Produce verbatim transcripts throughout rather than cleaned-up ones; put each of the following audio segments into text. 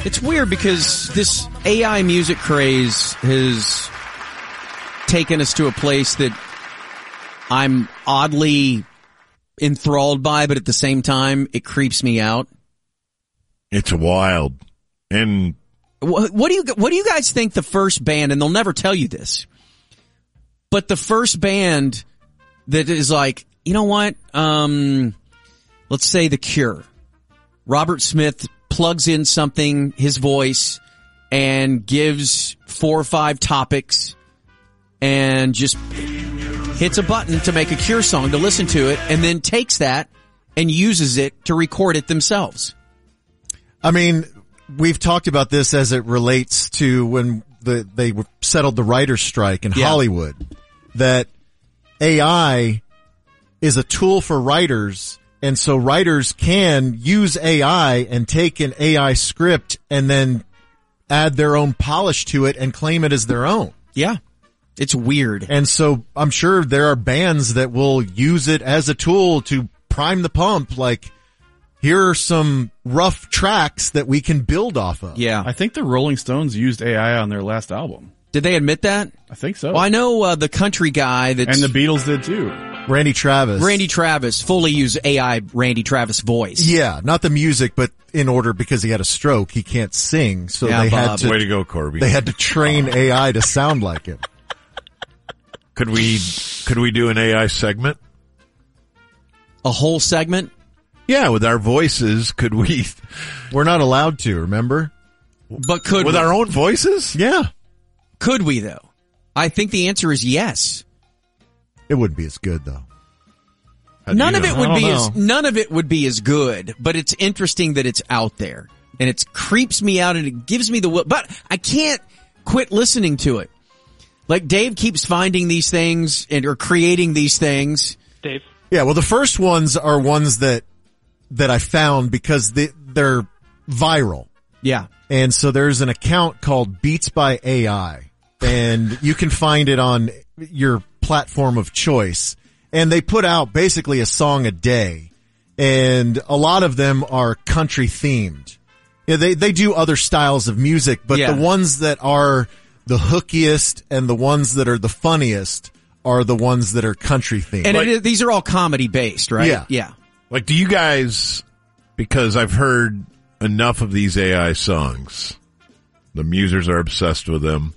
It's weird because this A I music craze has taken us to a place that I'm oddly enthralled by, but at the same time, it creeps me out. It's wild. And what, what do you what do you guys think the first band, and they'll never tell you this, but the first band that is like, you know what? Um, let's say The Cure. Robert Smith plugs in something, his voice, and gives four or five topics and just hits a button to make a Cure song to listen to it, and then takes that and uses it to record it themselves. I mean, we've talked about this as it relates to when the, they settled the writer's strike in yeah. Hollywood, that A I is a tool for writers. And so writers can use A I and take an A I script and then add their own polish to it and claim it as their own. Yeah. It's weird. And so I'm sure there are bands that will use it as a tool to prime the pump. Like, here are some rough tracks that we can build off of. Yeah. I think the Rolling Stones used A I on their last album. Did they admit that? I think so. Well, I know uh, the country guy that's... And the Beatles did too. Randy Travis. Randy Travis fully used A I Randy Travis voice. Yeah, not the music, but in order, because he had a stroke, he can't sing. So yeah, they Bob. had to... Way to go, Corby. They had to train A I to sound like him. Could we, could we do an A I segment? A whole segment? Yeah, with our voices, could we? We're not allowed to, remember? But could With we? our own voices? Yeah. Could we, though? I think the answer is yes. It wouldn't be as good, though. None of know? it would I be don't as, know. none of it would be as good, but it's interesting that it's out there. And it creeps me out and it gives me the will, but I can't quit listening to it. Like Dave keeps finding these things and or creating these things. Dave. Yeah, well, the first ones are ones that that I found because they, they're viral. Yeah. And so there's an account called Beats by A I, and you can find it on your platform of choice. And they put out basically a song a day, and a lot of them are country themed. Yeah, they they do other styles of music, but Yeah. the ones that are the hookiest and the ones that are the funniest are the ones that are country themed. And Like- it is, these are all comedy based, right? Yeah. Yeah. Like, do you guys, because I've heard enough of these A I songs, the musers are obsessed with them,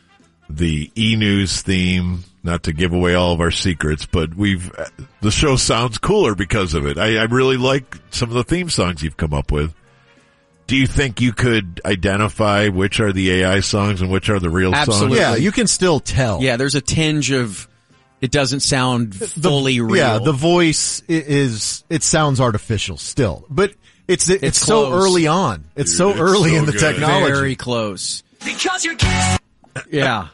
the e-news theme, not to give away all of our secrets, but we've, the show sounds cooler because of it. I, I really like some of the theme songs you've come up with. Do you think you could identify which are the A I songs and which are the real Absolutely. yeah, you can still tell. Yeah, there's a tinge of it doesn't sound fully real. Yeah, the voice i- is, it sounds artificial still, but it's, it's, It's so close. early on. It's Dude, so it's early so in the good. technology. Very close. Because you're Yeah,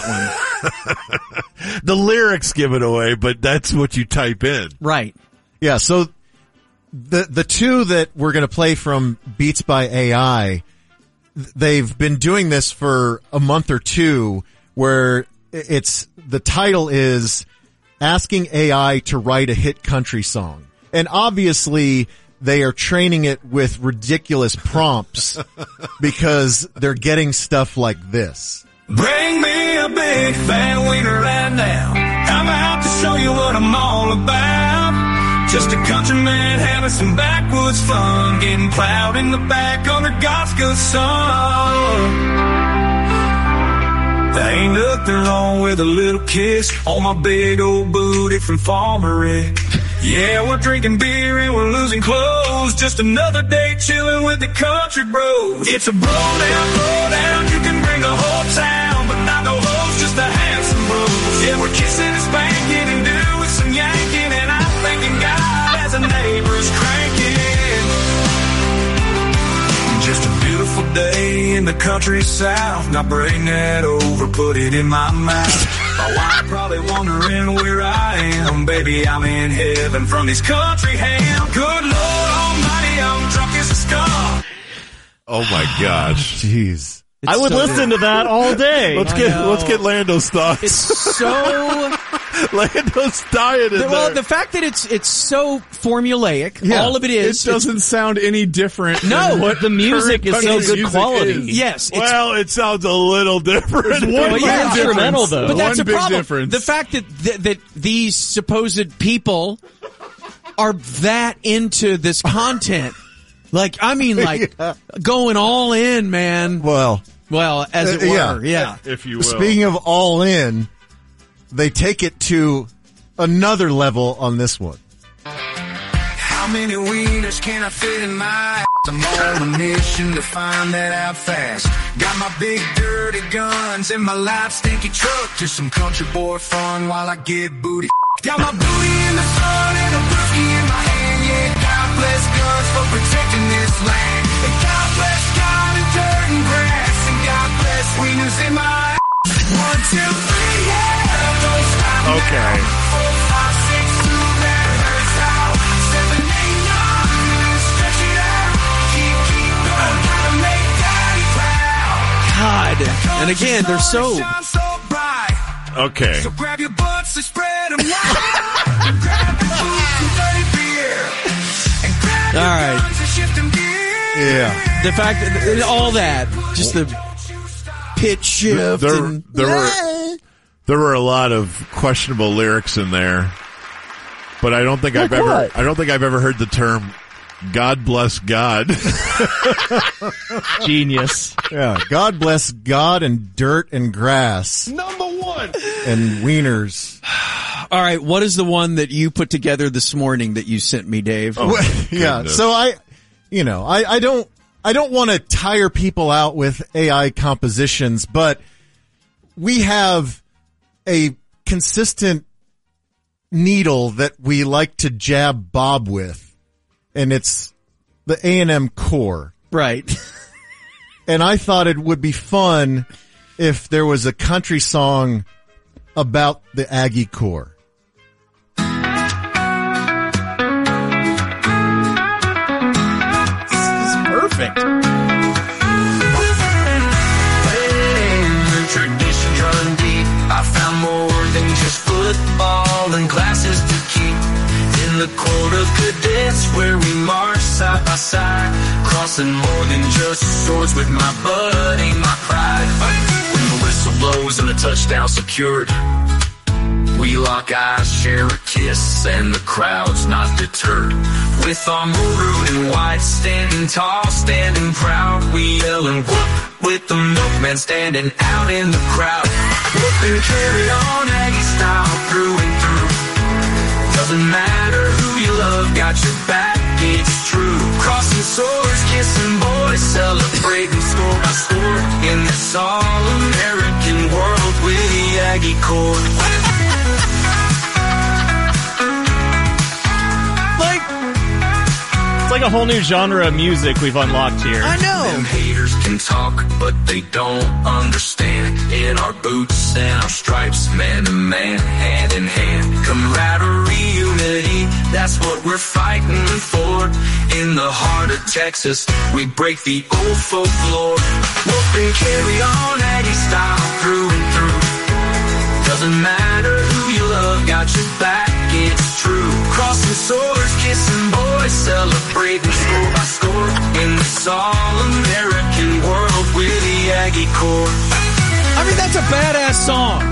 that one. The lyrics give it away, but that's what you type in. Right. Yeah, so the the two that we're going to play from Beats by A I, they've been doing this for a month or two, where it's, the title is asking A I to write a hit country song. And obviously they are training it with ridiculous prompts because they're getting stuff like this. Bring me a big fat wiener right now. I'm out to show you what I'm all about. Just a countryman having some backwoods fun, getting plowed in the back under God's good sun. There ain't nothing wrong with a little kiss on my big old booty from Farmer Rick. Yeah, we're drinking beer and we're losing clothes. Just another day chilling with the country bros. It's a bro down, bro down. You can bring the whole town, but not no hoes, just the handsome bros. Yeah, we're kissing and spanking and doing some yanking, and I'm thanking God as the neighbors cranking. Just a beautiful day in the country south. Now bring that over, put it in my mouth. My wife probably wondering where I am. Baby, I'm in heaven from this country ham. Good Lord Almighty, I'm drunk as a skunk. Oh my gosh. Jeez. I would so listen to that all day. Let's I get know. let's get Lando's thoughts. It's so Lando's dying in The- well, there. the fact that it's it's so formulaic, Yeah. all of it It is. doesn't sound any different. No, than what the music current is so country good music quality. is. yes, it's, well, it sounds a little different. There's one But big yeah, difference. instrumental, though. but that's One a big problem. difference. The fact that, that that these supposed people are that into this content, like I mean, like Yeah. going all in, man. Well, Well, as it Uh, were, yeah. yeah. if you will. speaking of all in, they take it to another level on this one. How many wieners can I fit in my ass? I'm on a mission to find that out fast. Got my big dirty guns and my light stinky truck. Just some country boy fun while I get booty. Got my booty in the front and a whiskey in my hand. Yeah, God bless guns for protecting this land. And God bless God and dirt and grass. And God bless wieners in my ass. One, two, three, yeah. Don't stop now. Okay. Four, five, six, two, that hurts out. Seven, eight, nine, stretch it out. Keep, keep going, gotta make daddy proud. God, and again, they're so. Shine so bright. Okay. So grab your butts and spread them wide. Grab your boots and dirty beer. And grab your All right. guns and shift them gear. Yeah. The fact that all that, just the pitch shift. There, and, there were there were a lot of questionable lyrics in there, but I don't think I've Like ever what? I don't think I've ever heard the term "God bless God." Genius. Yeah. God bless God and dirt and grass Number one. and wieners. All right, what is the one that you put together this morning that you sent me, Dave? Oh, Well, yeah. goodness. So I, you know, I, I don't, I don't want to tire people out with A I compositions, but we have a consistent needle that we like to jab Bob with, and it's the A and M core. Right. And I thought it would be fun if there was a country song about the Aggie core. Perfect. Traditions run deep. I found more than just football and classes to keep. In the court of cadets where we march side by side, crossing more than just swords with my buddy, my pride. When the whistle blows and the touchdown secured, we lock eyes, share a kiss, and the crowd's not deterred. With our maroon and white, standing tall, standing proud, we yell and whoop with the milkman standing out in the crowd. Whoop and carry on Aggie style through and through. Doesn't matter who you love, got your back, it's true. Crossing swords, kissing boys, celebrating score by score in this all-American world with the Aggie core. Like, It's like a whole new genre of music we've unlocked here. I Them know. haters can talk, but they don't understand. In our boots and our stripes, man to man, hand in hand. Camaraderie, unity, that's what we're fighting for. In the heart of Texas, we break the old folklore. Whoop and carry on Aggie style through and through. Doesn't matter who you love, got your back, it's true. Crossing swords, kissing boys, celebrating score by score in this all-American world with the Aggie core. I mean, that's a badass song.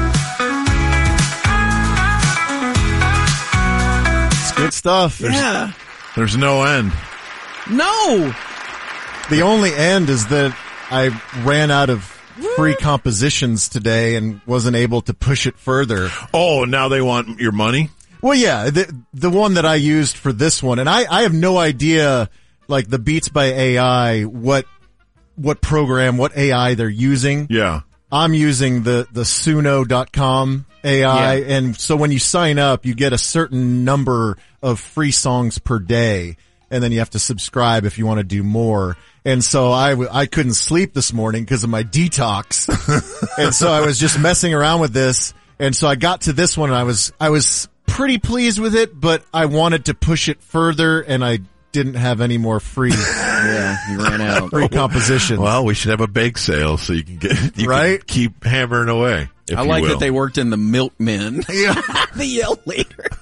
It's good stuff. There's- Yeah. There's no end. No. The only end is that I ran out of free compositions today and wasn't able to push it further. Oh, now they want your money? Well, yeah, the the one that I used for this one, and I, I have no idea, like the Beats by A I, what what program, what A I they're using. Yeah. I'm using the the Suno dot com A I, Yeah. and so when you sign up, you get a certain number of free songs per day, and then you have to subscribe if you want to do more. And so I, w- I couldn't sleep this morning because of my detox. And so I was just messing around with this. And so I got to this one and I was, I was pretty pleased with it, but I wanted to push it further and I didn't have any more free, Yeah, you ran out. free compositions. Well, we should have a bake sale so you can get, you Right? can keep hammering away. if I you like will. that they worked in the milkmen. Yeah. The yell later.